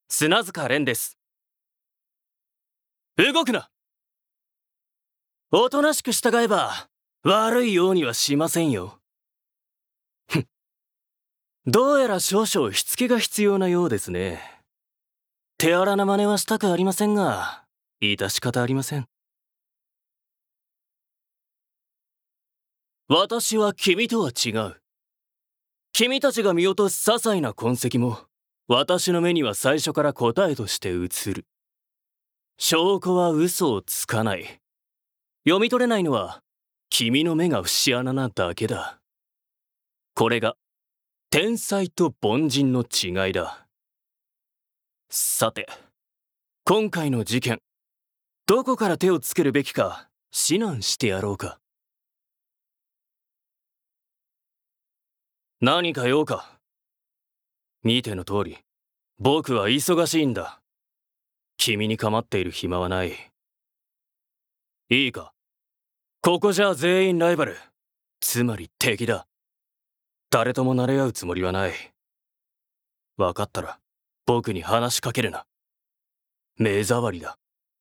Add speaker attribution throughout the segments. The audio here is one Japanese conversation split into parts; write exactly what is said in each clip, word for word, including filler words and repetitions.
Speaker 1: 砂塚蓮です。動くな。おとなしく従えば悪いようにはしませんよ。ふん。どうやら少々しつけが必要なようですね。手荒な真似はしたくありませんが、致し方ありません。私は君とは違う。君たちが見落とす些細な痕跡も私の目には最初から答えとして映る。証拠は嘘をつかない。読み取れないのは君の目が節穴なだけだ。これが天才と凡人の違いだ。さて、今回の事件、どこから手をつけるべきか指南してやろうか。何か用か。見ての通り、僕は忙しいんだ。君に構っている暇はない。いいか、ここじゃ全員ライバル、つまり敵だ。誰とも慣れ合うつもりはない。分かったら僕に話しかけるな。目障りだ。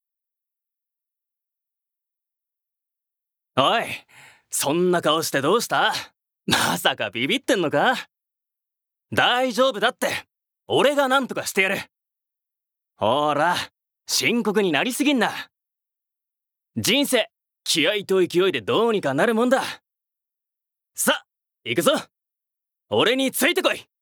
Speaker 1: おい、そんな顔してどうした？まさかビビってんのか？大丈夫だって、俺が何とかしてやる。ほら、深刻になりすぎんな。人生、気合と勢いでどうにかなるもんだ。さ、行くぞ。俺についてこい。